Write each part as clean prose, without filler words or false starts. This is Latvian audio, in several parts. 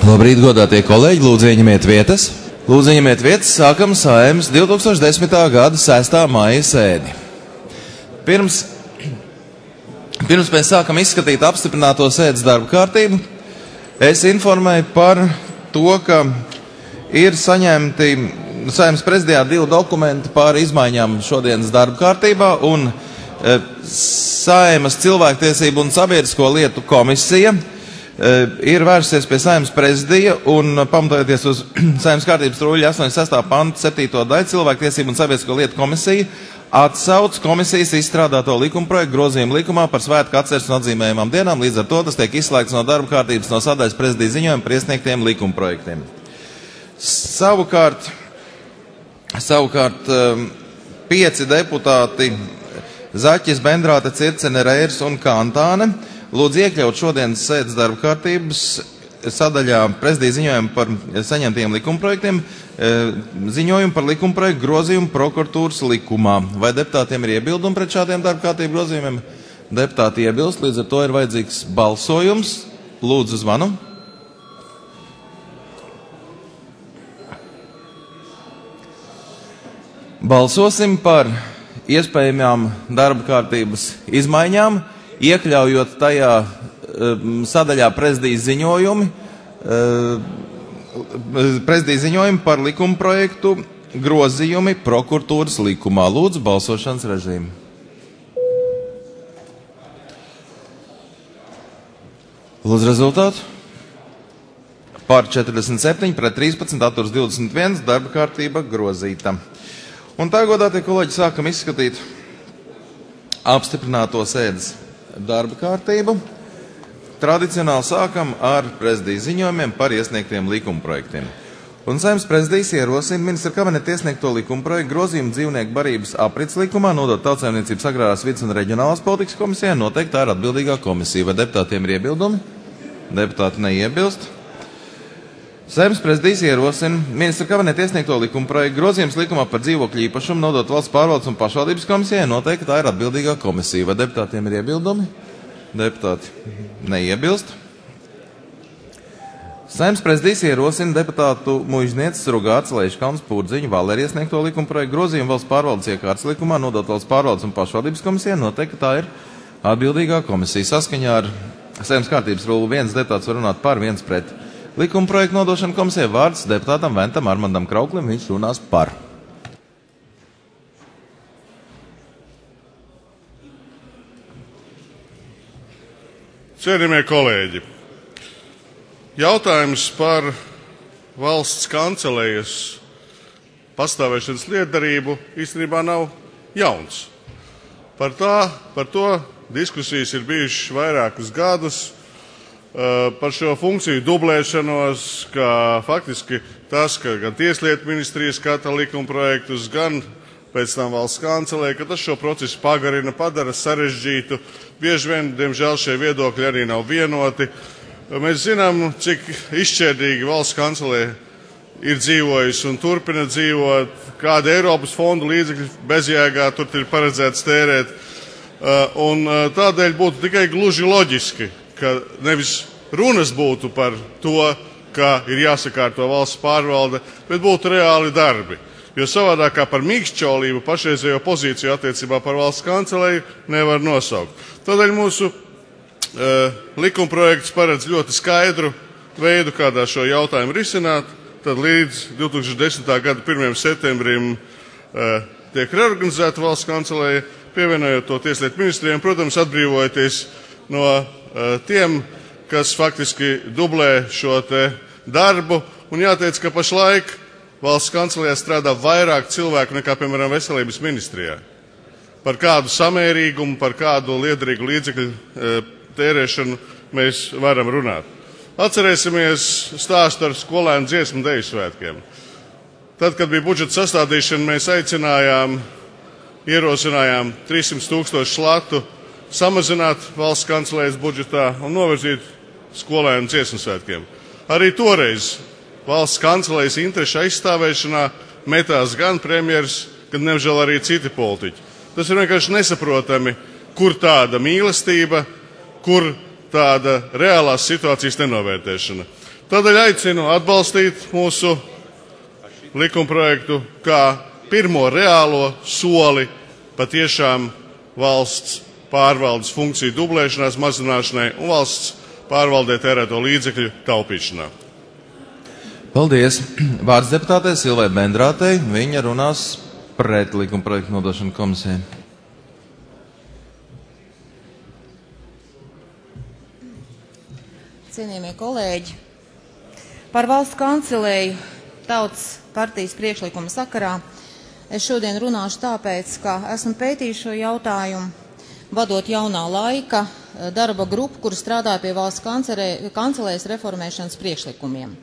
Labrīt, godātie kolēģi, lūdzu ieņemiet vietas. Lūdzu ieņemiet vietas, sākam Saeimas 2010. gada 6. maija sēdi. Pirms mēs sākam izskatīt apstiprināto sēdes darba kārtību, es informēju par to, ka ir saņemti Saeimas prezidijā 2 dokumenti par izmaiņām šodienas darba kārtībā, un Saeimas cilvēktiesību un sabiedrisko lietu komisija ir vērsies pie Saeimas prezidija un pamatojoties uz Saeimas kārtības rūļa 86. panta 7. daļu cilvēktiesību un sabiedrisko lietu komisija atsauc komisijas izstrādāto likumprojektu grozījumu likumā par svētku atceres un atzīmējumām dienām, līdz ar to tas tiek izslēgts no darba kārtības no sadaļas prezidija ziņojuma par iesniegtiem likumprojektiem. Savukārt 5 deputāti Zaķis, Bendrāte, Circene, Reirs un Kantāne lūdzu iekļaut šodienas sēdes darba kārtības sadaļā prezidija ziņojumu par saņemtiem likumprojektiem, ziņojumu par likumprojektu grozījumu prokuratūras likumā. Vai deputātiem ir iebildumi pret šādiem darba kārtību grozījumiem? Deputāti iebilst, līdz ar to ir vajadzīgs balsojums. Lūdzu zvanu. Balsosim par iespējamām darba kārtības izmaiņām, iekļaujot tajā sadaļā prezidija ziņojumi par likumprojektu grozījumi prokuratūras likumā. Lūdzu, balsošanas režīmu. Lūdzu, rezultātu. Par 47, pret 13, atturs 21, darba kārtība grozīta. Un tā, godātie kolēģi, sākam izskatīt apstiprināto sēdes darba kārtību. Tradicionāli sākam ar prezidija ziņojumiem par iesniegtiem likumprojektiem. Un Saeimas prezidijs ierosina ministra kabineta iesniegto likumprojektu grozījumu dzīvnieku barības aprits likumā, nodot Tautsaimniecības agrārās vides un reģionālās politikas komisijai, noteikti tā ir atbildīgā komisija. Vai deputātiem ir iebildumi? Deputāti neiebilst. Saeimas prezidijs ierosina ministra kabineta iesniegto likumprojektu grozījums likumā par dzīvokļu īpašumu, nodot valsts pārvaldes un pašvaldības komisijai, noteikti tā ir atbildīgā komisija. Vai deputātiem ir iebildumi? Deputāti neiebilst. Saeimas prezidijs ierosina deputātu muižnieces Rugāts, Leiškalns, Pūrdziņu, Valeri iesniegto likumprojektu grozījumu valsts pārvaldes iekārtas likumā, nodot valsts pārvaldes un pašvaldības komisijai, noteikti tā ir atbildīgā komisija. Saskaņā ar Saeimas kārtības rulu 1 deputāts var runāt par, 1 pret. Likumprojektu nodošana komisijai vārds deputātam Ventam Armandam Krauklim, viņš runās par. Cienījamie kolēģi, jautājums par valsts kancelējas pastāvēšanas lietdarību īstenībā nav jauns. Par to diskusijas ir bijušas vairākus gadus. Par šo funkciju dublēšanos, ka faktiski tas, ka gan Tieslietu ministrija skata likumprojektus, gan pēc tam valsts kancelē, ka tas šo procesu pagarina, padara sarežģītu. Bieži vien, diemžēl, šie viedokļi arī nav vienoti. Mēs zinām, cik izšķērdīgi valsts kancelē ir dzīvojusi un turpina dzīvot, kāda Eiropas fondu līdzekļi bezjēgā tur ir paredzēts tērēt. Un tādēļ būtu tikai gluži loģiski, ka nevis runas būtu par to, ka ir jāsakārto valsts pārvalde, bet būtu reāli darbi. Jo savādāk kā par mīkšķolību pašreizējo pozīciju attiecībā par valsts kancelēju nevar nosaukt. Tādēļ mūsu likumprojekts paredz ļoti skaidru veidu, kādā šo jautājumu risināt. Tad līdz 2010. gada 1. septembrim tiek reorganizēta valsts kancelēja, pievienojot to Tieslietu ministrijām, protams, atbrīvojoties no tiem, kas faktiski dublē šo te darbu. Un jāteic, ka pašlaik valsts kancelējā strādā vairāk cilvēku nekā, piemēram, veselības ministrijā. Par kādu samērīgumu, par kādu liederīgu līdzekļu tērēšanu mēs varam runāt. Atcerēsimies stāstu ar skolēnu dziesmu deju svētkiem. Tad, kad bija budžeta sastādīšana, mēs ierosinājām 300 000 latu samazināt valsts kancelējas budžetā un novirzīt skolēnu dziesmu svētkiem. Arī toreiz valsts kancelējas interešu aizstāvēšanā metās gan premjeras, gan nemžēl arī citi politiķi. Tas ir vienkārši nesaprotami, kur tāda mīlestība, kur tāda reālās situācijas nenovērtēšana. Tādēļ aicinu atbalstīt mūsu likumprojektu kā pirmo reālo soli patiešām valsts pārvaldes funkciju dublēšanās mazināšanai un valsts pārvaldē tērēto līdzekļu taupīšanā. Paldies. Vārds deputātei Silvai Bendrātei. Viņa runās pret likumprojektu nodošanu komisijai. Cienījamie kolēģi, par valsts kancelēju Tautas partijas priekšlikuma sakarā es šodien runāšu tāpēc, ka esmu pētījis šo jautājumu, vadot jaunā laika darba grupu, kur strādāja pie valsts kancelējas reformēšanas priekšlikumiem.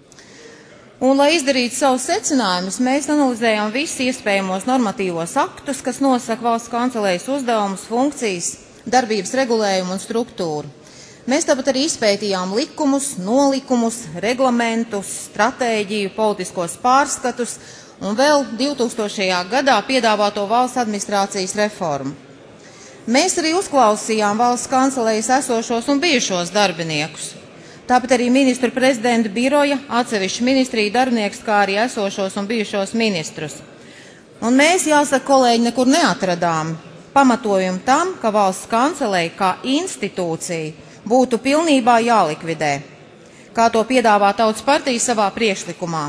Un, lai izdarītu savus secinājumus, mēs analizējām visus iespējamos normatīvos aktus, kas nosaka valsts kancelējas uzdevumus, funkcijas, darbības regulējumu un struktūru. Mēs tāpat arī izpētījām likumus, nolikumus, reglamentus, stratēģiju, politiskos pārskatus un vēl 2000. gadā piedāvāto valsts administrācijas reformu. Mēs arī uzklausījām valsts kancelējas esošos un bijušos darbiniekus. Tāpat arī ministru prezidenta biroja, atsevišķu ministriju darbiniekus, kā arī esošos un bijušos ministrus. Un mēs, jāsaka, kolēģi, nekur neatradām pamatojumu tam, ka valsts kancelēja kā institūcija būtu pilnībā jālikvidē, kā to piedāvā Tautas partija savā priekšlikumā.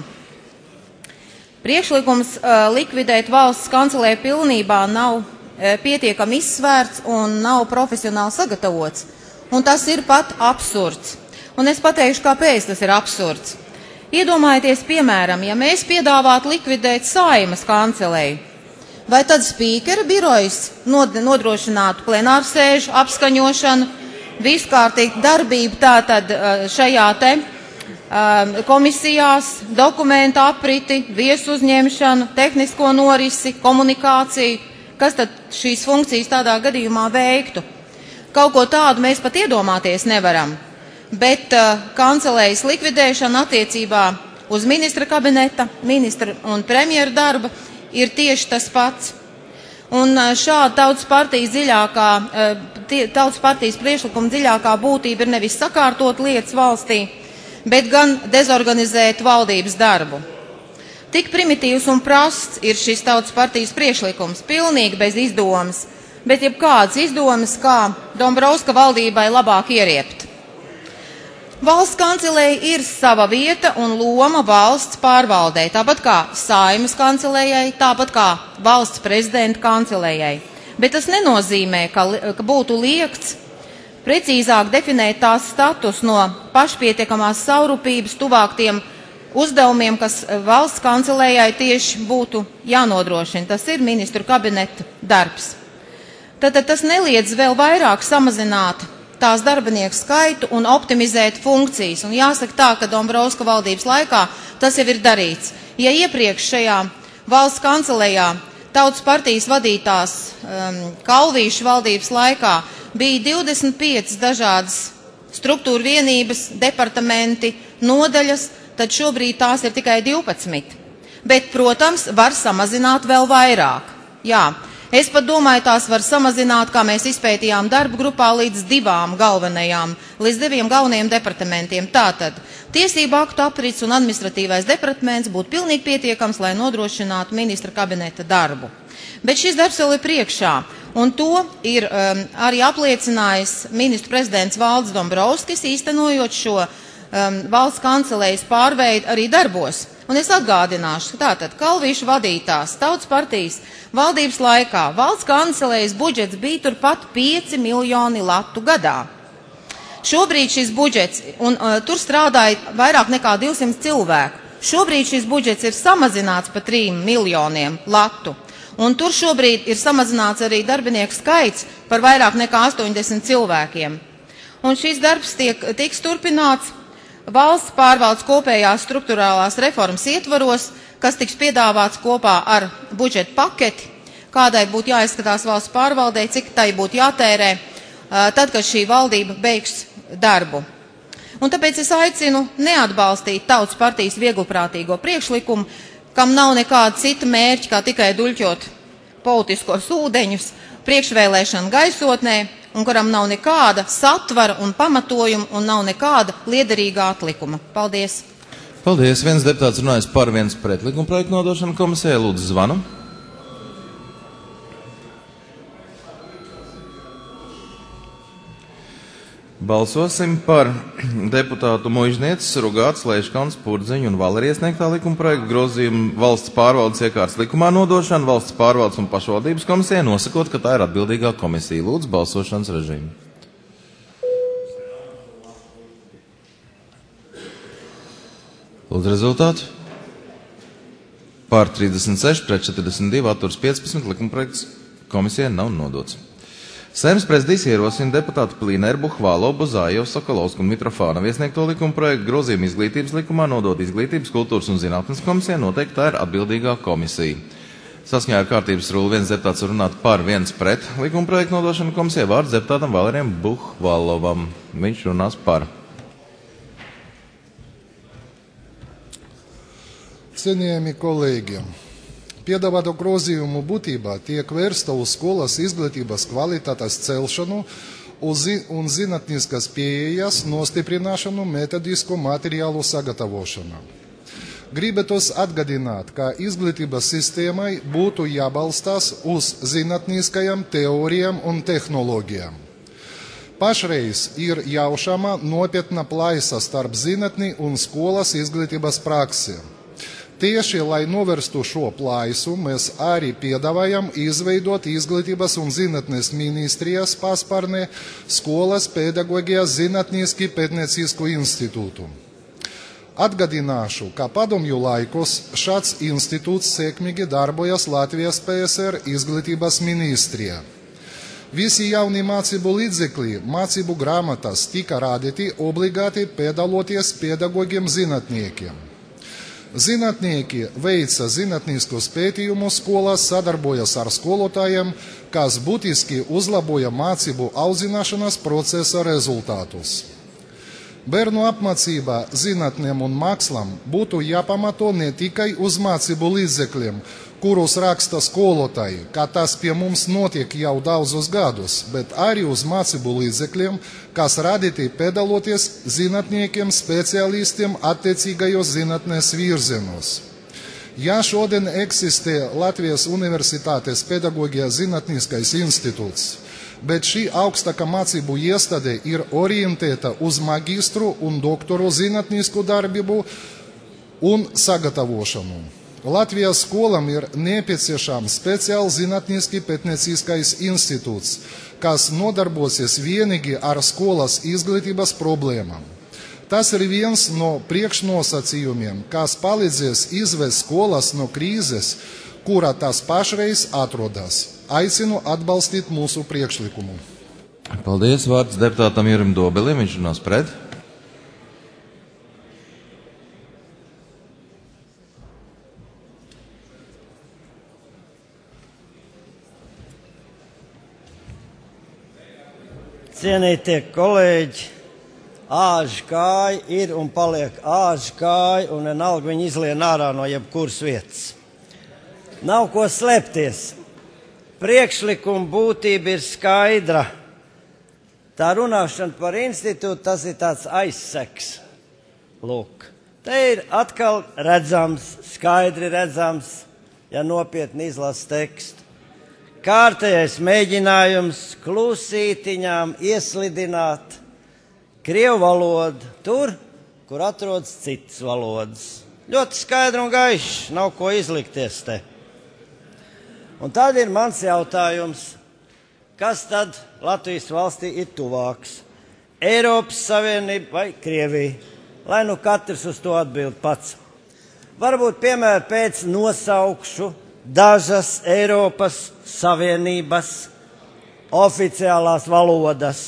Priekšlikums likvidēt valsts kancelēju pilnībā nav pietiekami izsvērts un nav profesionāli sagatavots. Un tas ir pat absurds. Un es pateikšu, kāpēc tas ir absurds. Iedomājieties, piemēram, ja mēs piedāvātu likvidēt Saeimas kancelēju, vai tad spīkera birojas nodrošinātu plenārsēžu apskaņošanu, viskārtīgu darbību tātad šajā te komisijās, dokumentu apriti, viesu uzņemšanu, tehnisko norisi, komunikāciju, kas tad šīs funkcijas tādā gadījumā veiktu. Kaut ko tādu mēs pat iedomāties nevaram, bet kancelējas likvidēšana attiecībā uz ministra kabineta, ministra un premjera darba ir tieši tas pats. Un šāda Tautas partijas priekšlikuma dziļākā būtība ir nevis sakārtot lietas valstī, bet gan dezorganizēt valdības darbu. Tik primitīvs un prasts ir šis Tautas partijas priekšlikums, pilnīgi bez izdomas, bet jebkādas izdomas, kā Dombrovska valdībai labāk ieriept. Valsts kancelēja ir sava vieta un loma valsts pārvaldē, tāpat kā Saeimas kancelējai, tāpat kā valsts prezidenta kancelējai. Bet tas nenozīmē, ka būtu liekts precīzāk definēt tās status no pašpietiekamās savrupības tuvāk tiem uzdevumiem, kas valsts kancelējai tieši būtu jānodrošina. Tas ir ministru kabineta darbs. Tad tas neliedz vēl vairāk samazināt tās darbinieku skaitu un optimizēt funkcijas. Un jāsaka tā, ka Dombrovska valdības laikā tas jau ir darīts. Ja iepriekš šajā valsts kancelējā Tautas partijas vadītās Kalvīša valdības laikā bija 25 dažādas struktūra vienības, departamenti, nodaļas, tad šobrīd tās ir tikai 12. Bet, protams, var samazināt vēl vairāk. Jā. Es pat domāju, tās var samazināt, kā mēs izpētījām darba grupā, līdz 2 galvenajiem departamentiem. Tātad tiesību aktu aprits un administratīvais departaments būtu pilnīgi pietiekams, lai nodrošinātu ministra kabineta darbu. Bet šis darbs vēl ir priekšā, un to ir arī apliecinājis ministru prezidents Valdis Dombrovskis, īstenojot šo valsts kancelējas pārveidi arī darbos. Un es atgādināšu, ka tātad Kalvīša vadītās Tautas partijas valdības laikā valsts kancelējas budžets bija turpat 5 miljoni latu gadā. Šobrīd šis budžets, un tur strādāja vairāk nekā 200 cilvēku, šobrīd šis budžets ir samazināts pa 3 miljoniem latu. Un tur šobrīd ir samazināts arī darbinieku skaits par vairāk nekā 80 cilvēkiem. Un šis darbs tiks turpināts valsts pārvaldes kopējās struktūrālās reformas ietvaros, kas tiks piedāvāts kopā ar budžeta paketi, kādai būtu jāizskatās valsts pārvaldē, cik tai būtu jātērē, tad, kad šī valdība beigs darbu. Un tāpēc es aicinu neatbalstīt Tautas partijas vieglprātīgo priekšlikumu, kam nav nekāda cita mērķa, kā tikai duļķot politiskos ūdeņus priekšvēlēšanu gaisotnē un kuram nav nekāda satvara un pamatojuma un nav nekāda liederīga atlikuma. Paldies! Paldies! Viens deputāts runājas par, viens pret likumprojektu nodošanu komisijai. Lūdzu, zvanu. Balsosim par deputātu Muižnieces, Rugāts, Leiškauns, Purdziņu un Valeri iesniegtā likumprojekta grozījumu valsts pārvaldes iekārtas likumā nodošanu valsts pārvaldes un pašvaldības komisijai, nosakot, ka tā ir atbildīgā komisija. Lūdzu, balsošanas režīmu. Lūdzu, rezultātu. Pār 36, pret 42, atturs 15, likumprojekts komisijai nav nodots. Saeimas prezidijs ierosina deputātu Plīneru, Hvālovu, Zājevu, Sokolovsku un Mitrofānovu iesniegto likumprojektu grozījumu izglītības likumā nodot izglītības, kultūras un zinātnes komisijai, noteikti tā ir atbildīgā komisija. Saskaņā ar kārtības rulu viens deputāts runāt par, viens pret likumprojektu nodošanu komisijai, vārds deputātam Valerijam Buhvalovam. Viņš runās par. Cienījami kolēģi, piedāvāto grozījumu būtībā tiek vērsta uz skolas izglītības kvalitātes celšanu un zinātniskas pieejas nostiprināšanu metodisku materiālu sagatavošanā. Gribētos atgādināt, ka izglītības sistēmai būtu jābalstās uz zinātniskajām teorijām un tehnoloģijām. Pašreiz ir jaušama nopietna plaisa starp zinātni un skolas izglītības praksi. Tieši, lai novērstu šo plaisu, mēs arī piedāvājam izveidot izglītības un zinātnes ministrijas paspārnē skolas pedagogijas zinātniski pētniecisku institūtu. Atgādināšu, ka padomju laikos šāds institūts sekmīgi darbojas Latvijas PSR izglītības ministrijā. Visi jaunie mācību līdzekļi, mācību grāmatas tika radīti obligāti piedaloties pedagogiem zinātniekiem. Zinātnieki veica zinātniskus pētījumus skolās, sadarbojas ar skolotājiem, kas būtiski uzlaboja mācību audzināšanas procesa rezultātus. Bērnu apmācība zinātnēm un mākslam būtu jāpamato ne tikai uz mācību līdzekļiem, kurus raksta skolotāji, kā tas pie mums notiek jau daudzus gadus, bet arī uz mācību līdzekļiem, kas radīti piedaloties zinātniekiem, speciālistiem attiecīgajos zinātnes virzienos. Ja šodien eksistē Latvijas Universitātes pedagogijas zinātniskais institūts, bet šī augstākā mācību iestāde ir orientēta uz magistru un doktoru zinātnisku darbību un sagatavošanu. Latvijas skolām ir nepieciešams speciāls zinātniski pētnieciskais institūts, kas nodarbosies vienīgi ar skolas izglītības problēmām. Tas ir viens no priekšnosacījumiem, kas palīdzēs izvest skolas no krīzes, kurā tās pašreiz atrodas. Aicinu atbalstīt mūsu priekšlikumu. Paldies, vārds deputātam Jurim Dobelim, viņš runās pret. Cienītie kolēģi, āža kāja ir un paliek āža kāja, un vienalga viņi izlien ārā no jebkuras vietas. Nav ko slēpties. Priekšlikuma būtība ir skaidra. Tā runāšana par institūtu, tas ir tāds aizseks. Lūk, te ir atkal redzams, skaidri redzams, ja nopietni izlasa tekstu. Kārtējais mēģinājums klusītiņām ieslidināt krievu valodu tur, kur atrodas citas valodas. Ļoti skaidri un gaiši, nav ko izlikties te. Un tad ir mans jautājums, kas tad Latvijas valstī ir tuvāks? Eiropas Savienība vai Krievija? Lai nu katrs uz to atbild pats. Varbūt piemēram pēc nosaukšu dažas Eiropas Savienības oficiālās valodas.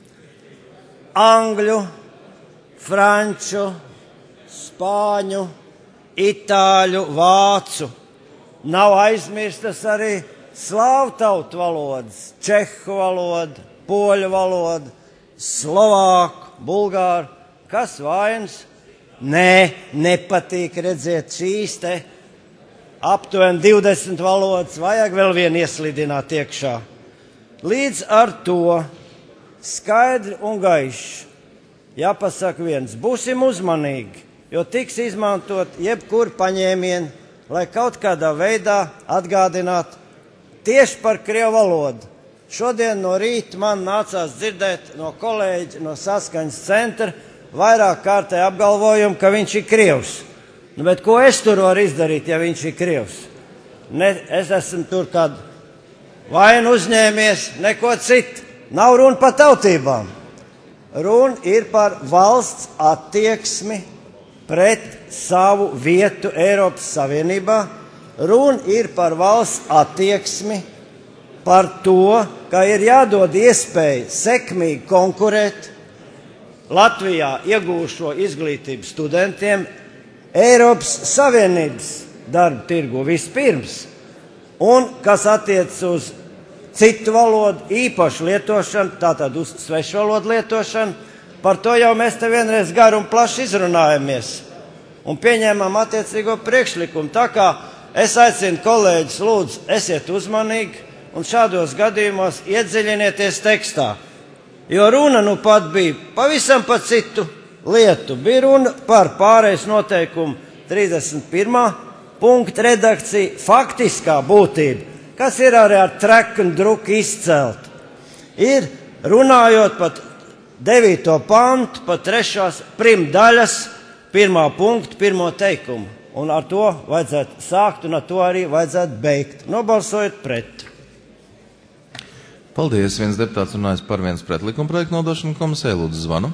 Angļu, franču, spāņu, itāļu, vācu. Nav aizmirstas arī slāvu tautu valodas, čehu valoda, poļu valoda, slovāku, bulgāru. Kas vainas? Nē, nepatīk redzēt šīs te aptuveni 20 valodas, vajag vēl vienu ieslidināt iekšā. Līdz ar to skaidri un gaiši. Jāpasaka viens, būsim uzmanīgi, jo tiks izmantot jebkur paņēmieni, lai kaut kādā veidā atgādinātu tieši par krievu valodu. Šodien no rīta man nācās dzirdēt no kolēģa no Saskaņas centra vairāk kārtē apgalvojumu, ka viņš ir krievs. Bet ko es tur varu izdarīt, ja viņš ir krievs? Es esmu tur kādu vainu uzņēmies, neko citu. Nav runa par tautībām. Runa ir par valsts attieksmi pret savu vietu Eiropas Savienībā. Runa ir par valsts attieksmi par to, ka ir jādod iespēja sekmīgi konkurēt Latvijā iegūšo izglītību studentiem Eiropas Savienības darba tirgu vispirms. Un, kas attiec uz citu valodu īpašu lietošanu, tātad uz svešu valodu lietošanu, par to jau mēs te vienreiz garu un plaši izrunājamies un pieņēmām attiecīgo priekšlikumu. Tā kā es aicinu kolēģis, lūdzu, esiet uzmanīgi un šādos gadījumos iedziļinieties tekstā. Jo runa nu pat bija pavisam par citu lietu. Bija runa par pārejas noteikumu 31. punktu redakciju, faktiskā būtība, kas ir arī ar treku un druku izcelt. Ir runājot pat 9. pantu, pat 3. primdaļas, 1. punktu, 1. teikumu. Un ar to vajadzētu sākt un ar to arī vajadzētu beigt. Nobalsojot pret. Paldies. Viens deputāts runājas par viens pret likumprojektu nodošanu komisijai. Lūdzu, zvanu.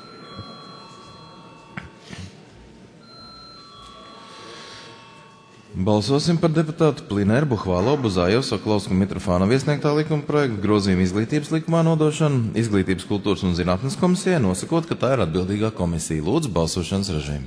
Balsosim par deputātu Plineru, Buhvālo, Buzājevu, Sokolovsku, Mitrofānovu iesniegtā likumprojektu grozījumu izglītības likumā nodošanu Izglītības, kultūras un zinātnes komisijai, nosakot, ka tā ir atbildīgā komisija. Lūdzu, balsošanas režīmu.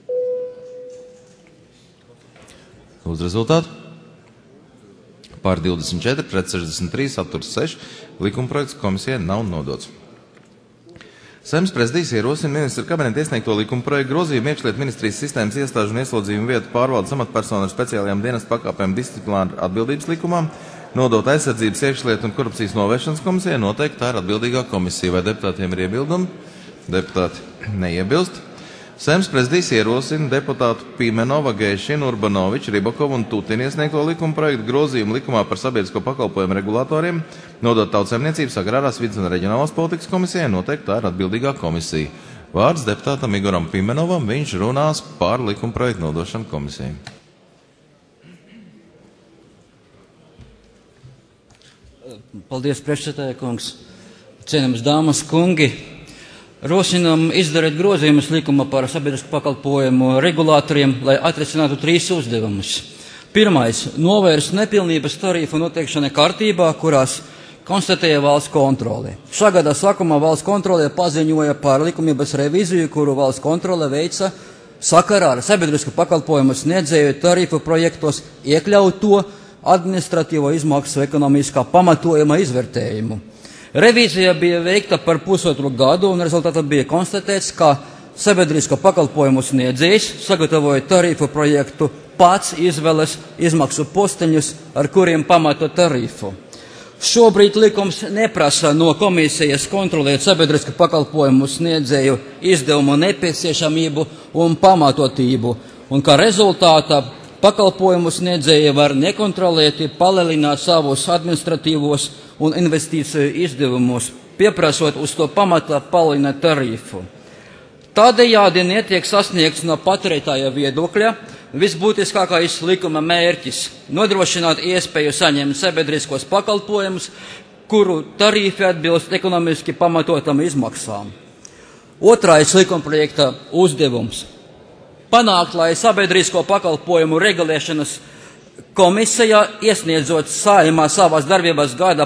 Lūdzu, rezultātu. Pār 24, pret 63, atturs 6. Likumprojekts komisijai nav nodots. Saeimas prezidijs ierosina ministra kabineta iesniegto likumprojektu grozījumu iekšlietu ministrijas sistēmas iestāžu un ieslodzījumu vietu pārvaldes amatpersonu ar speciālajām dienestu pakāpēm disciplināru atbildības likumām, nodot aizsardzības, iekšlietu un korupcijas novēršanas komisijai, noteikti tā ir atbildīgā komisija. Vai deputātiem ir iebildumi? Deputāti neiebilst. Saeimas prezidijs ierosina deputātu Pimenova, Gēšinu, Urbanoviču, Ribakovu un Tutinu iesniegto likumprojektu grozījumu likumā par sabiedrisko pakalpojumu regulatoriem, nodot Tautsaimniecības, agrārās vides un reģionālās politikas komisijai, noteikti tā ir atbildīgā komisija. Vārds deputātam Igoram Pimenovam, viņš runās par likumprojektu nodošanu komisijai. Paldies, priekšsēdētāja kungs, cienījamas dāmas, kungi. Rosinām izdarīt grozījumus likuma par sabiedrisku pakalpojumu regulātoriem, lai atrisinātu 3 uzdevumus. Pirmais – novērst nepilnības tarifu noteikšanai kārtībā, kurās konstatēja valsts kontrole. Šā gada sākumā valsts kontrole paziņoja par likumības reviziju, kuru valsts kontrole veica sakarā ar sabiedrisku pakalpojumu sniedzēju tarifu projektos iekļauto administratīvo izmaksu ekonomiskā pamatojuma izvērtējumu. Revīzija bija veikta par 1,5 gadu, un rezultātā bija konstatēts, ka sabiedrisko pakalpojumu sniedzējs sagatavoja tarifu projektu, pats izvēles izmaksu posteņus, ar kuriem pamato tarifu. Šobrīd likums neprasa no komisijas kontrolēt sabiedrisko pakalpojumu sniedzēju izdevumu nepieciešamību un pamatotību, un kā rezultātā pakalpojumu sniedzēji var nekontrolēti palielināt savus administratīvos un investīciju izdevumus, pieprasot uz to pamata palielināt tarifu. Tādējādi netiek sasniegts no patērētāja viedokļa visbūtiskākais likuma mērķis – nodrošināt iespēju saņemt sabiedriskos pakalpojumus, kuru tarifi atbilst ekonomiski pamatotam izmaksām. Otrais likumprojekta uzdevums – panākt, lai sabiedrisko pakalpojumu regulēšanas komisija, iesniedzot Saeimā savas darbības gada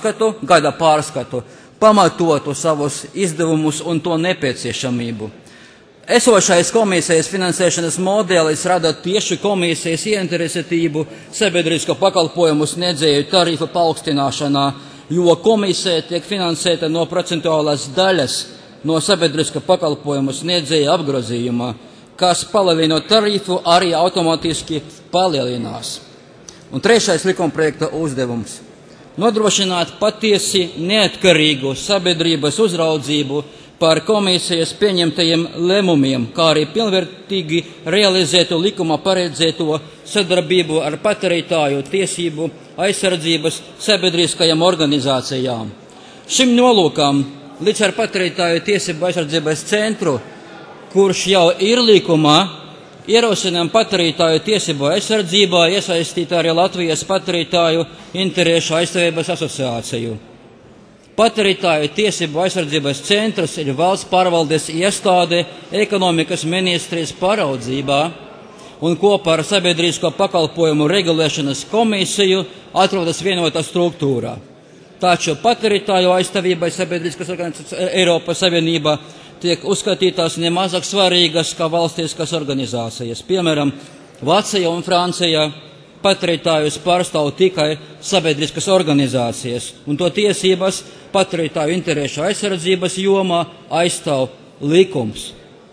pārskatu, pamatotu savus izdevumus un to nepieciešamību. Esošais komisijas finansēšanas modelis rada tieši komisijas ieinteresētību sabiedrisko pakalpojumu sniedzēju tarifu paaugstināšanā, jo komisija tiek finansēta no procentuālās daļas no sabiedrisko pakalpojumu sniedzēju apgrozījuma, kas palielinot tarifu arī automātiski palielinās. Un trešais likumprojekta uzdevums nodrošināt patiesi neatkarīgu sabiedrības uzraudzību par komisijas pieņemtajiem lēmumiem, kā arī pilnvērtīgi realizētu likuma paredzēto sadarbību ar patērētāju tiesību aizsardzības sabiedriskajām organizācijām. Šim nolūkam līdz ar patērētāju tiesību aizsardzības centru, kurš jau ir likumā, ierosinām patērētāju tiesību aizsardzībā iesaistīt arī Latvijas patērētāju interešu aizstāvības asociāciju. Patērētāju tiesību aizsardzības centrs ir valsts pārvaldes iestāde ekonomikas ministrijas pāraudzībā un kopā ar sabiedrisko pakalpojumu regulēšanas komisiju atrodas vienotā struktūrā. Taču patērētāju aizstāvībai sabiedriskas organizācijas Eiropas Savienībā tiek uzskatītās nemazāk svarīgas kā valstiskas organizācijas. Piemēram, Vācija un Francija patērētājus pārstāv tikai sabiedriskas organizācijas, un to tiesības patērētāju interešu aizsardzības jomā aizstāv likums.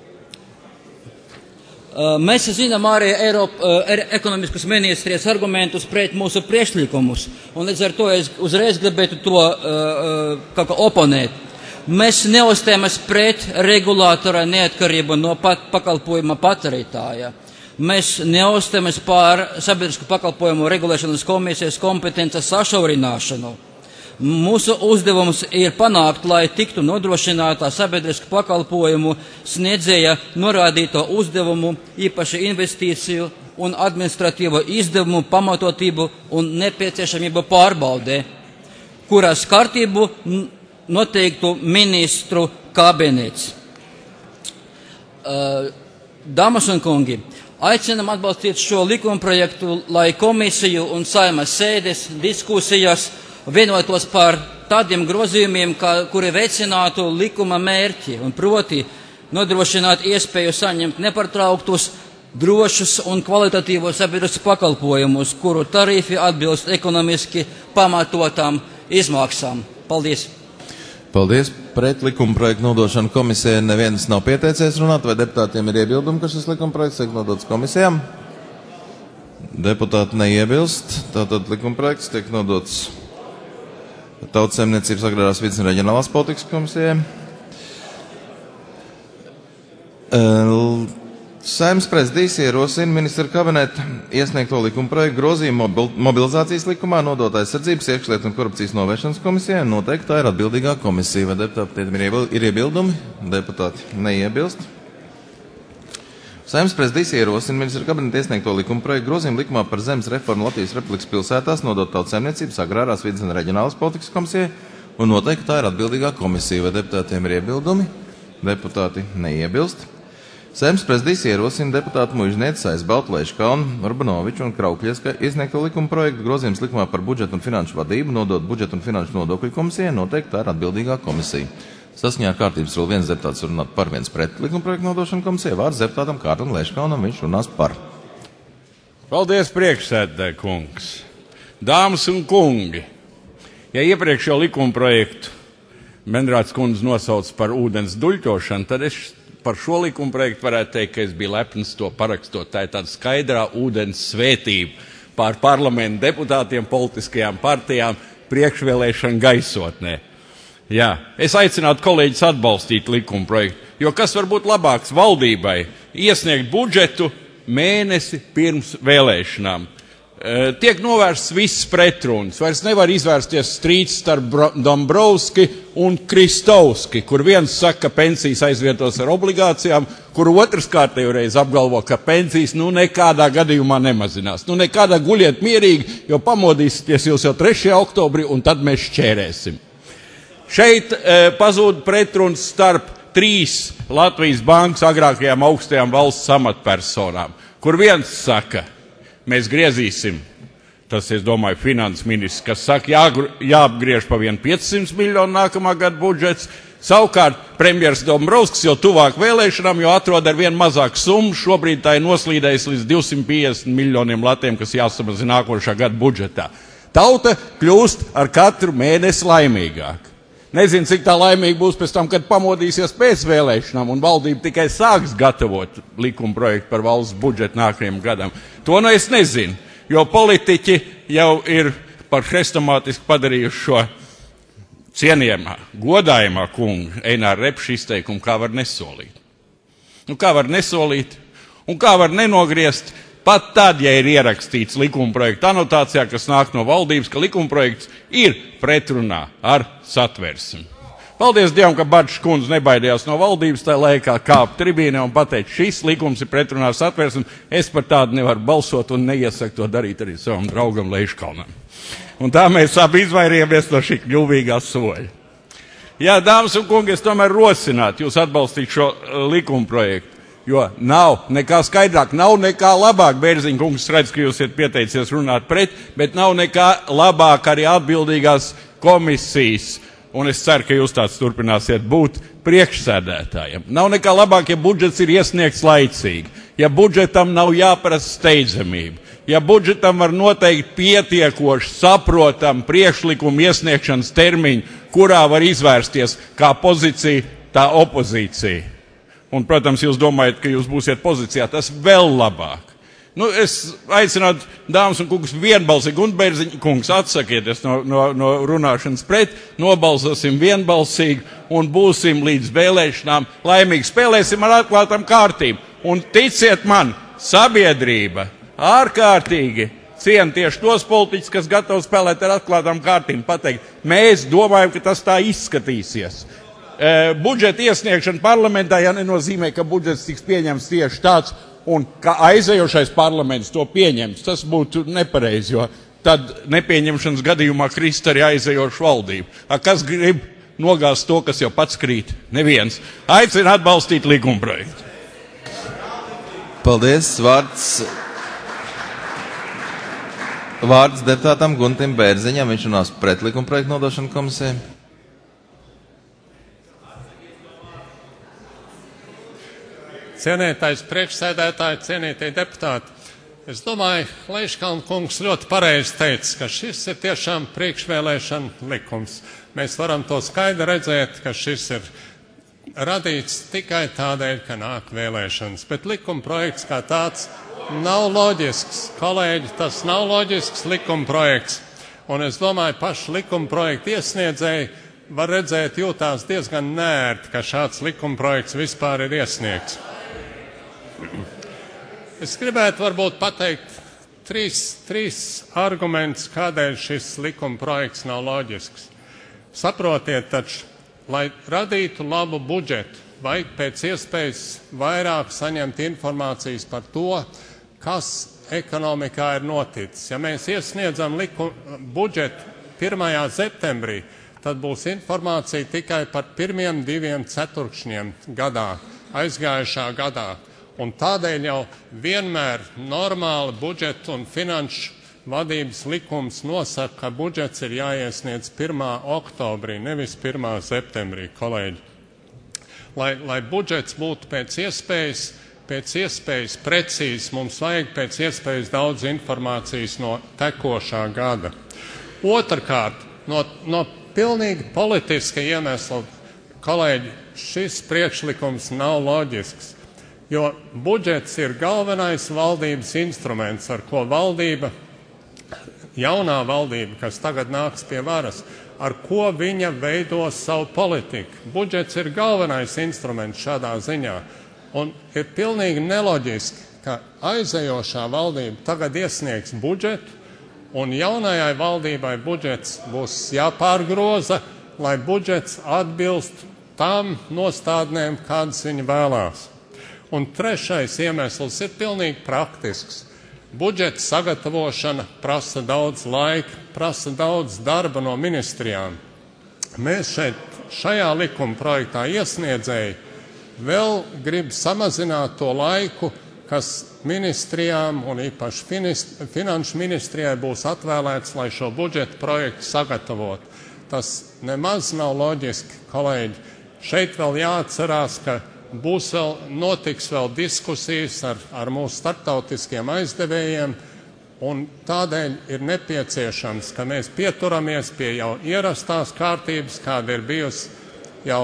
Mēs zinām arī ekonomiskas ministrijas argumentus pret mūsu priekšlikumus, un līdz ar to es uzreiz gribētu to kā oponēt. Mēs neuzstājamies pret regulātora neatkarību no pakalpojuma patērētāja. Mēs neuzstājamies par sabiedrisku pakalpojumu regulēšanas komisijas kompetences sašaurināšanu. Mūsu uzdevums ir panākt, lai tiktu nodrošināta sabiedrisku pakalpojumu sniedzēja norādīto uzdevumu, īpaši investīciju un administratīvo izdevumu pamatotību un nepieciešamību pārbaudē, kuras kārtību noteiktu ministru kabinets. Dāmas un kungi, aicinam atbalstīt šo likumprojektu, lai komisiju un Saimas sēdes diskusijas vienotos par tādiem grozījumiem, kuri veicinātu likuma mērķi, un proti nodrošināt iespēju saņemt nepārtrauktus, drošus un kvalitatīvos sabiedriskus pakalpojumus, kuru tarifi atbilst ekonomiski pamatotām izmaksām. Paldies! Paldies! Pret likumprojektu nodošanu komisijai neviens nav pieteicies runāt, vai deputātiem ir iebildumi, ka šis likumprojekts tiek nodots komisijām? Deputāti neiebilst, tātad likumprojekts tiek nodots Tautsaimniecības, agrārās vides un reģionālās politikas komisijai. Saeimas prezidijs ierosina ministra kabineta iesniegto likumprojektu grozījumu mobilizācijas likumā, nodot aizsardzības, iekšlietu un korupcijas novēršanas komisijai, un noteikti tā ir atbildīgā komisija. Vai deputātiem ir iebildumi? Deputāti neiebilst. Saeimas prezidijs ierosina ministra kabineta iesniegto likumprojektu grozījumu likumā par zemes reformu Latvijas Republikas pilsētās, nodot Tautsaimniecības, agrārās vides un reģionālās politikas komisijai, un noteikti tā ir atbildīgā komisija. Vai deputātiem ir iebildumi? Deputāti neiebilst. Saeimas prezidijs ierosina deputātu muižnieces Aizbaltu, Leiškalnu, Urbanoviču un Kraukļiesku iesniegto likumprojektu grozījums likumā par budžetu un finanšu vadību, nodot budžetu un finanšu nodokļu komisijai, noteikti tā ir atbildīgā komisija. Saskaņā ar kārtības rulu viens deputāts var runāt par, viens pret likumprojektu nodošanu komisijai. Vārds deputātam Kārtam Leiškalnam, viņš runās par. Paldies, priekšsēdētāj kungs. Dāmas un kungi, ja iepriekšējo likumprojektu Mendrāts kundze nosauc par ūdens duļķošanu, tad es par šo likumprojektu varētu teikt, ka es biju lepns to parakstot. Tā ir tāda skaidrā ūdens svētība pār parlamentu deputātiem, politiskajām partijām, priekšvēlēšanu gaisotnē. Jā, es aicinātu kolēģis atbalstīt likumprojektu, jo kas var būt labāks valdībai iesniegt budžetu mēnesi pirms vēlēšanām. Tiek novērsts viss pretruns, vairs nevar izvērsties strīds starp Dombrovski un Kristovski, kur viens saka, ka pensijas aizvietos ar obligācijām, kur otrs kārtējo reizi apgalvo, ka pensijas nekādā gadījumā nemazinās. Nekādā guļiet mierīgi, jo pamodīsieties jūs jau 3. oktobrī un tad mēs šķērēsim. Šeit pazūd pretruns starp 3 Latvijas bankas agrākajām augstajām valsts amatpersonām, kur viens saka, mēs griezīsim, tas, es domāju, finanses ministrs, kas saka, jāapgriež pa 500 miljonu nākamā gada budžets. Savukārt, premjers Dombrovskis jau tuvāk vēlēšanām, jo atrod ar vien mazāku summu, šobrīd tā ir noslīdējis līdz 250 miljoniem latiem, kas jāsamazina nākošā gada budžetā. Tauta kļūst ar katru mēnesi laimīgāk. Nezinu, cik tā laimīgi būs pēc tam, kad pamodīsies pēc vēlēšanām un valdība tikai sāks gatavot likumprojektu par valsts budžetu nākamajam gadam. To es nezinu, jo politiķi jau ir par hrestomātiski padarījuši šo cienījamā, godājamā kunga Eināra Repša izteikumu, kā var nesolīt. Kā var nesolīt un kā var nenogriezt pat tad, ja ir ierakstīts likumprojekta anotācijā, kas nāk no valdības, ka likumprojekts ir pretrunā ar satversmi. Paldies Dievam, ka Bačs kundze nebaidījās no valdības tajā laikā kāpt tribīnē un pateikt, šis likums ir pretrunā ar satversmi. Es par tādu nevaru balsot un neiesaku to darīt arī savam draugam Leiškalnam. Un tā mēs abi izvairījāmies no šī kļūvīgā soļa. Jā, dāmas un kungi, es tomēr rosinātu jūs atbalstīt šo likumprojektu, jo nav nekā skaidrāk, nav nekā labāk. Bērziņa kungs redz, ka jūs esat pieteicies runāt pret, bet nav nekā labāk arī atbildīgās komisijas. Un es ceru, ka jūs tāds turpināsiet būt priekšsēdētājiem. Nav nekā labāk, ja budžets ir iesniegts laicīgi, ja budžetam nav jāprasa steidzamība, ja budžetam var noteikt pietiekoši saprotam priekšlikumu iesniegšanas termiņu, kurā var izvērsties kā pozīcija, tā opozīcija. Un, protams, jūs domājat, ka jūs būsiet pozīcijā, tas vēl labāk. Es aicinātu dāmas un kungus vienbalsīgi, un Bērziņa kungs atsakieties no runāšanas pret, nobalsosim vienbalsīgi un būsim līdz vēlēšanām laimīgi. Spēlēsim ar atklātām kārtīm. Un ticiet man, sabiedrība ārkārtīgi ciena tieši tos politiķus, kas gatavi spēlēt ar atklātām kārtīm. Pateikt, mēs domājam, ka tas tā izskatīsies. Budžeta iesniegšana parlamentā nenozīmē, ka budžets tiks pieņemts tieši tāds, un ka aizējošais parlaments to pieņems, tas būtu nepareizi, jo tad nepieņemšanas gadījumā krist arī aizējošu valdību. Kas grib nogāzt to, kas jau pats krīt? Neviens. Aicina atbalstīt likumprojektu. Paldies. Vārds deputātam Guntim Bērziņam, viņš runās pret likumprojektu nodošanu komisijai. Cienītais priekšsēdētāji, cienītie deputāti, es domāju, Leiškalna kungs ļoti pareizi teica, ka šis ir tiešām priekšvēlēšana likums. Mēs varam to skaidri redzēt, ka šis ir radīts tikai tādēļ, ka nāk vēlēšanas. Bet likuma projekts kā tāds nav loģisks. Kolēģi, tas nav loģisks likuma projekts. Un es domāju, paši likuma projekta iesniedzēji var redzēt, jūtās diezgan nērti, ka šāds likuma projekts vispār ir iesniegts. Es gribētu varbūt pateikt trīs argumentus, kādēļ šis likuma projekts nav loģisks. Saprotiet taču, lai radītu labu budžetu, vajag pēc iespējas vairāk saņemt informācijas par to, kas ekonomikā ir noticis. Ja mēs iesniedzam budžetu 1. septembrī, tad būs informācija tikai par pirmiem 2 ceturkšņiem gadā, aizgājušā gadā. Un tādēļ jau vienmēr normāli budžeta un finanšu vadības likums nosaka, ka budžets ir jāiesniedz 1. oktobrī, nevis 1. septembrī, kolēģi. Lai budžets būtu pēc iespējas precīzs, mums vajag pēc iespējas daudz informācijas no tekošā gada. Otrkārt, no pilnīgi politiska iemesla, kolēģi, šis priekšlikums nav loģisks. Jo budžets ir galvenais valdības instruments, ar ko jaunā valdība, kas tagad nāks pie varas, ar ko viņa veidos savu politiku. Budžets ir galvenais instruments šādā ziņā. Un ir pilnīgi neloģiski, ka aizējošā valdība tagad iesniegs budžetu, un jaunajai valdībai budžets būs jāpārgroza, lai budžets atbilst tām nostādnēm, kādas viņa vēlās. Un trešais iemesls ir pilnīgi praktisks. Budžeta sagatavošana prasa daudz laika, prasa daudz darba no ministrijām. Mēs šajā likuma projektā iesniedzēji vēl grib samazināt to laiku, kas ministrijām un īpaši finanšu ministrijai būs atvēlēts, lai šo budžeta projektu sagatavot. Tas nemaz nav loģiski, kolēģi. Šeit vēl jāatcerās, ka notiks vēl diskusijas ar mūsu starptautiskiem aizdevējiem, un tādēļ ir nepieciešams, ka mēs pieturamies pie jau ierastās kārtības, kāda ir bijusi jau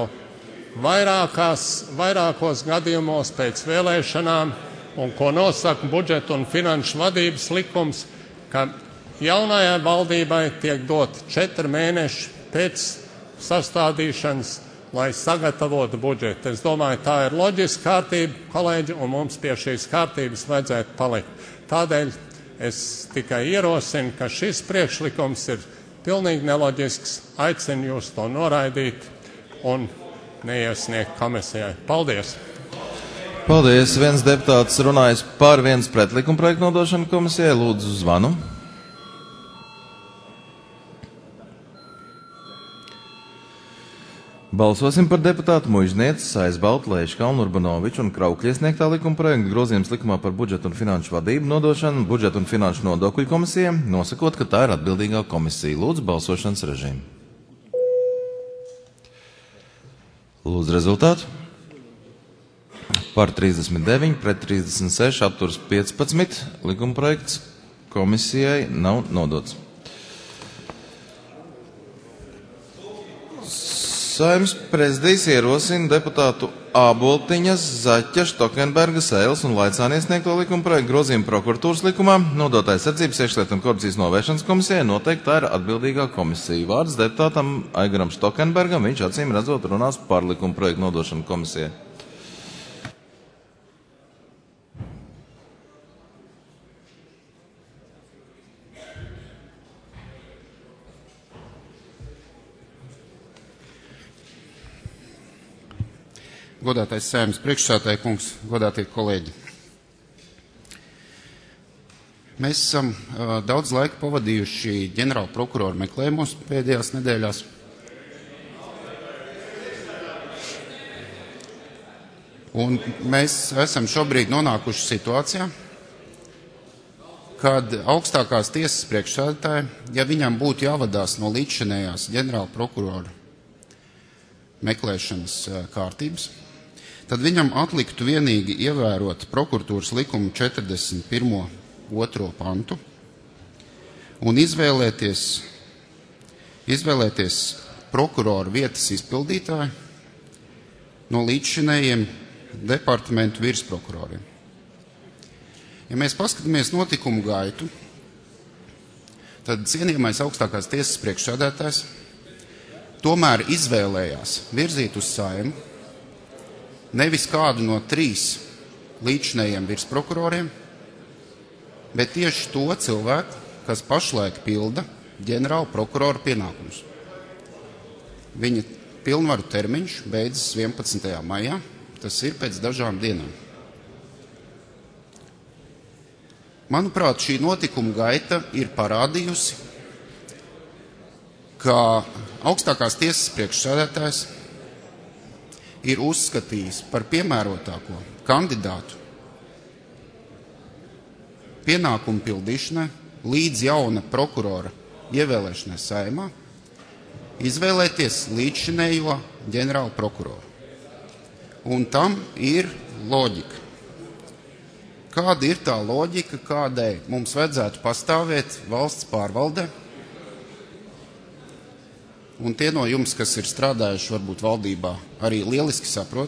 vairākos gadījumos pēc vēlēšanām, un ko nosaka budžeta un finanšu vadības likums, ka jaunajai valdībai tiek dot 4 mēneši pēc sastādīšanas, lai sagatavotu budžetu. Es domāju, tā ir loģiska kārtība, kolēģi, un mums pie šīs kārtības vajadzētu palikt. Tādēļ es tikai ierosinu, ka šis priekšlikums ir pilnīgi neloģisks, aicinu jūs to noraidīt un neiesniegt komisijai. Paldies! Paldies! Viens deputāts runājis par viens pretlikumprojektu nodošanu komisijai. Lūdzu zvanu. Balsosim par deputātu Muižnieces, Aizbaltu, Leiškalnu, Urbanoviču un Kraukļa iesniegtā likumprojekta grozījums likumā par budžetu un finanšu vadību nodošanu budžetu un finanšu nodokļu komisijai, nosakot, ka tā ir atbildīgā komisija. Lūdzu balsošanas režīmu. Lūdzu rezultātu. Par 39, pret 36, atturas 15. Likumprojekts komisijai nav nodots. Saeimas prezidijs ierosina deputātu Āboltiņas, Zaķa, Štokenberga, Sēles un Laicāna iesniegto likumprojektu grozījumu prokuratūras likumā, nodot aizsardzības, iekšlietu un korupcijas novēršanas komisijai, noteikti tā ir atbildīgā komisija. Vārds deputātam Aigaram Štokenbergam, viņš acīm redzot runās par likumprojektu nodošanu komisijai. Godātais Saeimas priekšsēdētāja kungs, godātie kolēģi. Mēs esam daudz laika pavadījuši ģenerāla prokurora meklējumos pēdējās nedēļās. Un mēs esam šobrīd nonākuši situācijā, kad augstākās tiesas priekšsēdētāja, ja viņam būtu jāvadās no līdzšinējās ģenerāla prokurora meklēšanas kārtības, tad viņam atliktu vienīgi ievērot prokuratūras likumu 41.2. pantu un izvēlēties prokuroru vietas izpildītāju no līdzšinējiem departamentu virsprokuroriem. Ja mēs paskatāmies notikumu gaitu, tad cienījamais augstākās tiesas priekšsēdētājs tomēr izvēlējās virzīt uz Saeimu nevis kādu no 3 līdzšinējiem virsprokuroriem, bet tieši to cilvēku, kas pašlaik pilda ģenerāla prokurora pienākumus. Viņa pilnvaru termiņš beidzas 11. maijā, tas ir pēc dažām dienām. Manuprāt, šī notikuma gaita ir parādījusi, ka augstākās tiesas priekšsēdētājs ir uzskatījis par piemērotāko kandidātu pienākumu pildīšanai līdz jauna prokurora ievēlēšanai Saeimā izvēlēties līdzšinējo ģenerālu prokuroru. Un tam ir loģika. Kāda ir tā loģika, kādai mums vajadzētu pastāvēt valsts pārvaldē? Un tie no jums, kas ir strādājuši varbūt valdībā, arī lieliski saprot,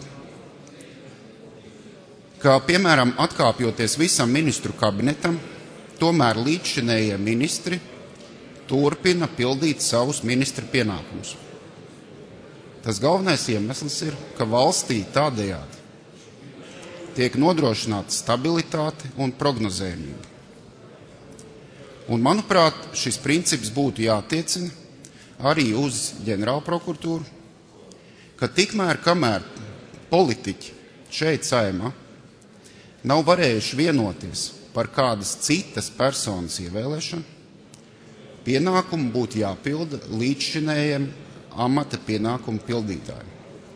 ka, piemēram, atkāpjoties visam ministru kabinetam, tomēr līdzšinējie ministri turpina pildīt savus ministra pienākumus. Tas galvenais iemesls ir, ka valstī tādējādi tiek nodrošināta stabilitāte un prognozējumība. Un, manuprāt, šis princips būtu jātiecina arī uz ģenerāla prokuratūru, ka tikmēr, kamēr politiķi šeit Saeimā nav varējuši vienoties par kādas citas personas ievēlēšanu, pienākumu būtu jāpilda līdzšinējiem amata pienākumu pildītājiem.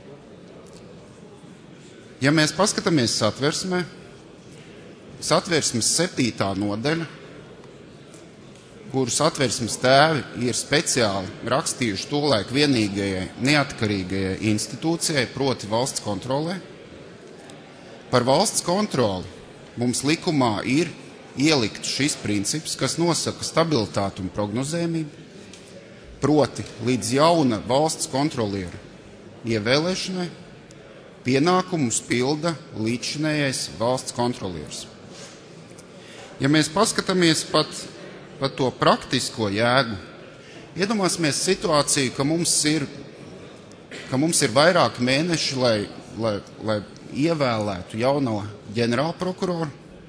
Ja mēs paskatāmies satversmes 7. nodaļa, kurus satversmes tēvi ir speciāli rakstījuši tolaik vienīgajai neatkarīgajai institūcijai, proti valsts kontrolē. Par valsts kontroli mums likumā ir ielikt šis princips, kas nosaka stabilitāti un prognozējumību, proti līdz jauna valsts kontroliera ievēlēšanai pienākumus pilda līdzšinējais valsts kontrolieris. Ja mēs paskatāmies pat par to praktisko jēgu. Iedomāsimies situāciju, ka mums ir vairāki mēneši, lai ievēlētu jauno ģenerālprokuroru.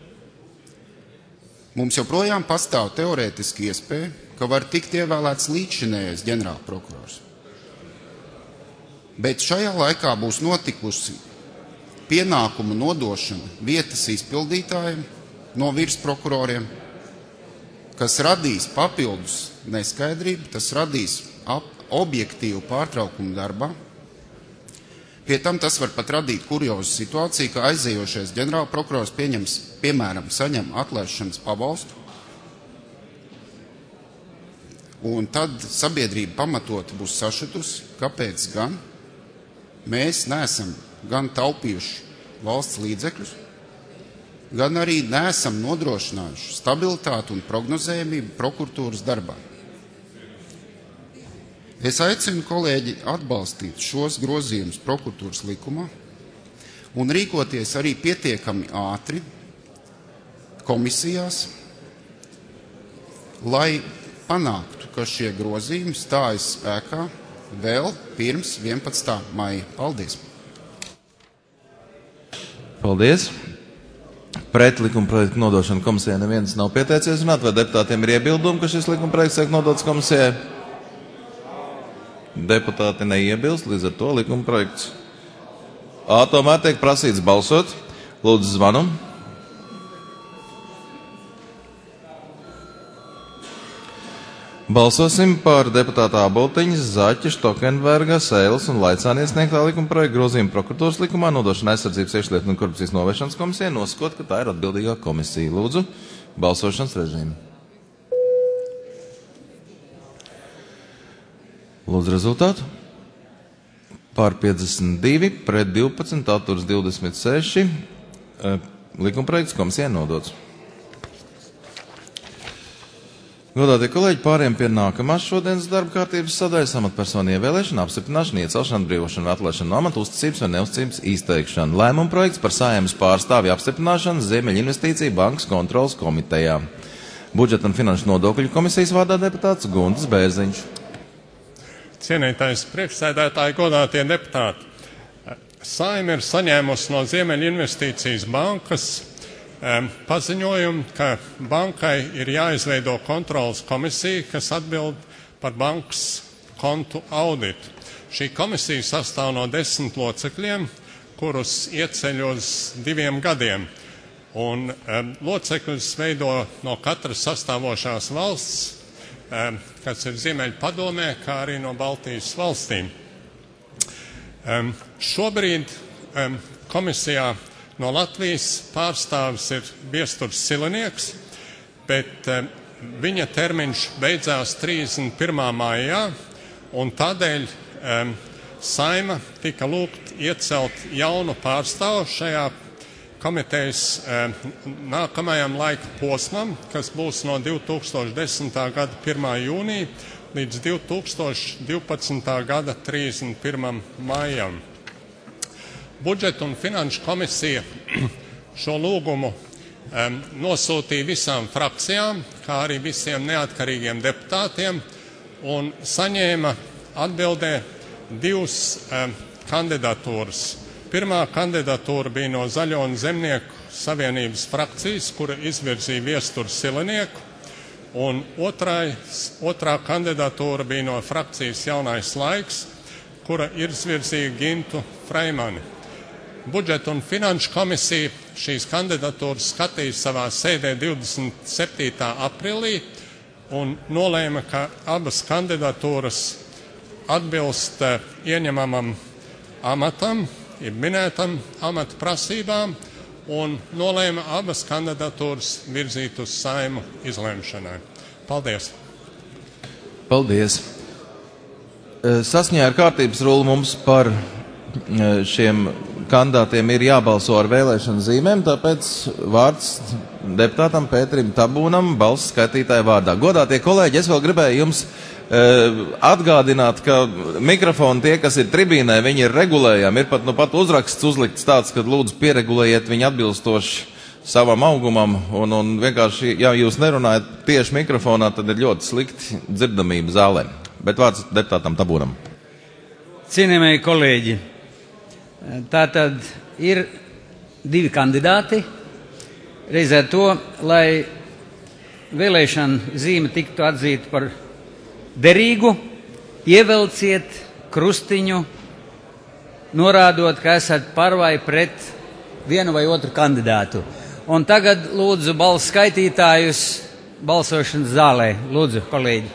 Mums joprojām pastāv teorētiski iespēja, ka var tikt ievēlēts līdzšinējais ģenerālprokurors. Bet šajā laikā būs notikusi pienākumu nodošana vietas izpildītājiem no virsprokuroriem, kas radīs papildus neskaidrību, tas radīs objektīvu pārtraukumu darbā. Pie tam tas var pat radīt kuriozu situāciju, ka aizējošais ģenerālprokurors saņem atlaišanas pabalstu, un tad sabiedrība pamatoti būs sašutusi, kāpēc gan mēs neesam gan taupījuši valsts līdzekļus, gan arī neesam nodrošinājuši stabilitāti un prognozējumību prokuratūras darbā. Es aicinu kolēģi atbalstīt šos grozījumus prokuratūras likumā un rīkoties arī pietiekami ātri komisijās, lai panāktu, ka šie grozījumi stājas spēkā vēl pirms 11. maija. Paldies! Paldies! Pret likumprojektu nodošanu komisijai neviens nav pieteicies runāt, vai deputātiem ir iebildumi, ka šis likumprojekts tiek nodots komisijai? Deputāti neiebilst, līdz ar to likumprojekts. Tomēr tiek prasīts balsot. Lūdzu, zvanu. Balsosim par deputāta Aboltiņas, Zaķa, Štokenberga, Sēles un Laicāna iesniegtā likumprojekta grozījumu prokuratūras likumā nodošana aizsardzības, iekšlietu un korupcijas novēršanas komisijai, nosakot, ka tā ir atbildīgā komisija. Lūdzu, balsošanas režīmu. Lūdzu rezultātu. Par 52, pret 12, atturs 26. Likumprojekts komisijai nodots. Godātie kolēģi, pāriem pie nākamās šodienas darba kārtības sadaļas amatpersonu ievēlēšana, apstiprināšana, iecelšana, atbrīvošana vai atlaišana no amata, uzticības vai neuzticības izteikšana. Lēmuma projekts par Saeimas pārstāvju apstiprināšanu Ziemeļinvestīciju bankas kontrolas komitejā. Budžeta un finanšu nodokļu komisijas vārdā deputāts Guntis Bērziņš. Cienītais priekšsēdētāji, godātie deputāti, Saeima ir saņēmusi no Ziemeļinvestīcijas bankas paziņojumu, ka bankai ir jāizveido kontrolas komisija, kas atbild par bankas kontu auditu. Šī komisija sastāv no 10 locekļiem, kurus ieceļ uz 2 gadiem. Un locekļus veido no katras sastāvošās valsts, kas ir Ziemeļu padomē, kā arī no Baltijas valstīm. Šobrīd komisijā no Latvijas pārstāvis ir Viesturs Silinieks, bet viņa termiņš beidzās 31. maijā, un tādēļ Saeima tika lūgt iecelt jaunu pārstāvu šajā komitejas nākamajam laika posmam, kas būs no 2010. gada 1. jūnija līdz 2012. gada 31. maijam. Budžeta un finanšu komisija šo lūgumu nosūtīja visām frakcijām, kā arī visiem neatkarīgiem deputātiem, un saņēma atbildē 2 kandidatūras. Pirmā kandidatūra bija no Zaļo un Zemnieku savienības frakcijas, kura izvirzīja Viesturu Silinieku, un otrā kandidatūra bija no frakcijas Jaunais laiks, kura izvirzīja Gintu Freimani. Budžeta un finanšu komisija šīs kandidatūras skatīja savā sēdē 27. aprīlī un nolēma, ka abas kandidatūras atbilst ieņemamam amatam, ir minētam amata prasībām, un nolēma abas kandidatūras virzīt uz Saeimu izlemšanai. Paldies! Paldies! Saskaņā ar kārtības rulu mums par šiem kandidātiem ir jābalso ar vēlēšanu zīmēm, tāpēc vārds deputātam Pēterim Tabūnam balss skaitītāja vārdā. Godātie kolēģi, es vēl gribēju jums atgādināt, ka mikrofoni tie, kas ir tribīnē, viņi ir regulējami. Ir pat uzraksts uzlikts tāds, ka lūdzu pieregulējiet viņu atbilstoši savam augumam, un vienkārši, ja jūs nerunājat tieši mikrofonā, tad ir ļoti slikti dzirdamība zālē. Bet vārds deputātam Tabūram. Cienījamie kolēģi, tātad ir 2 kandidāti. Reizē to, lai vēlēšana zīme tiktu atzīta par derīgu, ievelciet krustiņu, norādot, ka esat par vai pret vienu vai otru kandidātu. Un tagad lūdzu balsu skaitītājus balsošanas zālē. Lūdzu, kolēģi.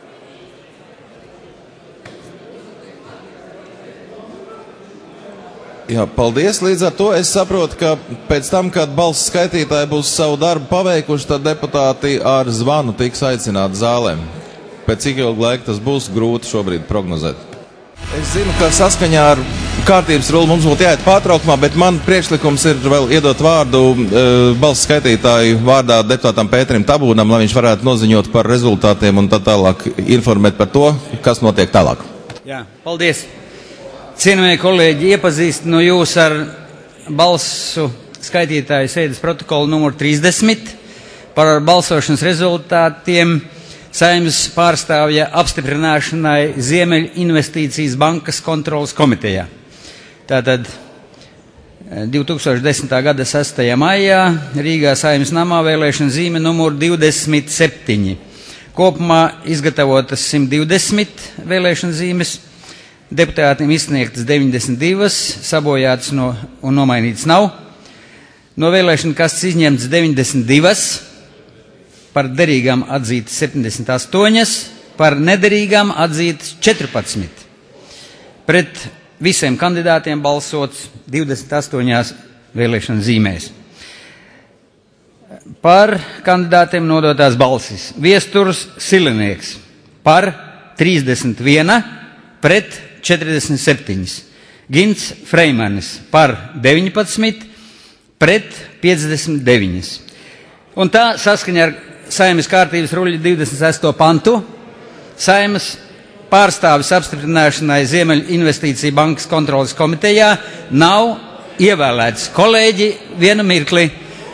Jā, paldies. Līdz ar to es saprotu, ka pēc tam, kad balsu skaitītāji būs savu darbu paveikuši, tad deputāti ar zvanu tiks aicināti zālē. Pēc cik ilga laika tas būs, grūti šobrīd prognozēt. Es zinu, ka saskaņā ar kārtības rulu mums būtu jāiet pārtraukumā, bet man priekšlikums ir vēl iedot vārdu balsu skaitītāju vārdā deputātam Pēterim Tabūnam, lai viņš varētu noziņot par rezultātiem un tā tālāk informēt par to, kas notiek tālāk. Jā, paldies. Cienījamie kolēģi, iepazīstinu jūs ar balsu skaitītāju sēdes protokolu numur 30 par balsošanas rezultātiem Saeimas pārstāvja apstiprināšanai Ziemeļu investīcijas bankas kontrolas komitejā. Tātad 2010. gada 6. maijā Rīgā Saeimas namā vēlēšana zīme numur 27. Kopumā izgatavotas 120 vēlēšana zīmes, deputātiem izsniegtas 92, sabojātas un nomainītas nav. No vēlēšana kastes izņemtas 92, par derīgām atzītas 78, par nederīgām atzītas 14. Pret visiem kandidātiem balsots 28 vēlēšana zīmēs. Par kandidātiem nodotās balsis. Viesturs Silinieks par 31, pret 47. Gints Freimanis par 19, pret 59. Un tā saskaņā ar Saeimas kārtības ruļa 26. pantu Saeimas pārstāvis apstiprināšanai Ziemeļu investīciju bankas kontrolas komitejā nav ievēlēts. Kolēģi, vienu mirkli.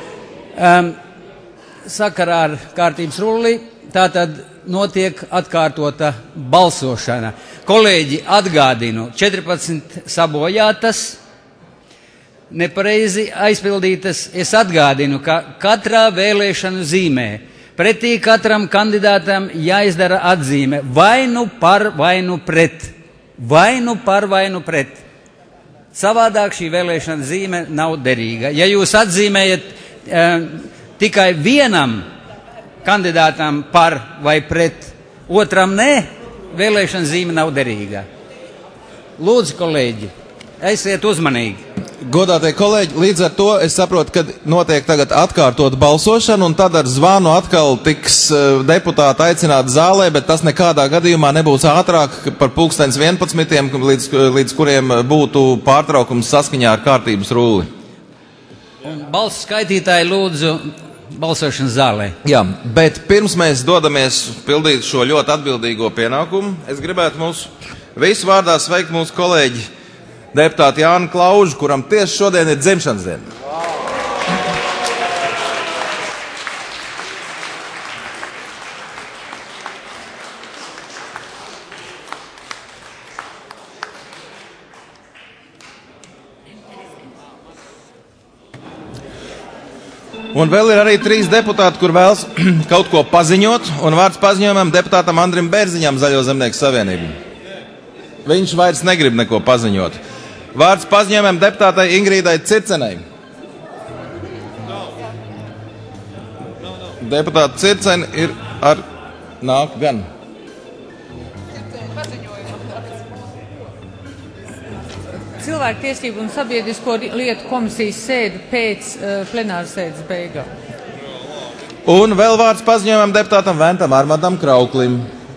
Sakarā ar kārtības rulli tātad notiek atkārtota balsošana. Kolēģi, atgādinu, 14 sabojātas, nepareizi aizpildītas. Es atgādinu, ka katrā vēlēšanu zīmē pretī katram kandidātam jāizdara atzīme vai nu par, vai nu pret. Vai nu par, vai nu pret. Savādāk šī vēlēšana zīme nav derīga. Ja jūs atzīmējat tikai vienam kandidātam par vai pret, otram nē, vēlēšana zīme nav derīga. Lūdzu, kolēģi, esiet uzmanīgi. Godātie kolēģi, līdz ar to es saprotu, ka notiek tagad atkārtot balsošanu, un tad ar zvanu atkal tiks deputāti aicināti zālē, bet tas nekādā gadījumā nebūs ātrāk par 11, līdz kuriem būtu pārtraukums saskaņā ar kārtības rulli. Balsu skaitītāji lūdzu balsošanas zālē. Jā, bet pirms mēs dodamies pildīt šo ļoti atbildīgo pienākumu, es gribētu mūsu visu vārdā sveikt mūsu kolēģi deputāti Jānu Klaužu, kuram tieši šodien ir dzimšanas diena. Un vēl ir arī 3 deputāti, kur vēlas kaut ko paziņot, un vārds paziņojumam deputātam Andrim Bērziņam, Zaļo zemnieku savienību. Viņš vairs negrib neko paziņot. Vārds paziņojumam deputātai Ingrīdai Circenei. Deputāta Circene ir ar nāk gan. Cilvēktiesību un sabiedrisko lietu komisijas sēde pēc plenāras sēdes beigām. Un vēl vārds paziņojumam deputātam Ventam Armadam Krauklim.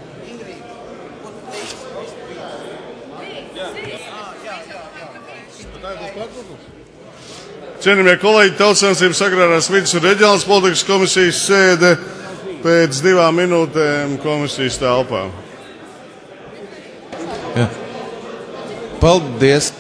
Cienījamie kolēģi, Tautssaimniecības agrārās vides un reģionālās politikas komisijas sēde pēc 2 minūtēm komisijas telpā. Ja. Paldies!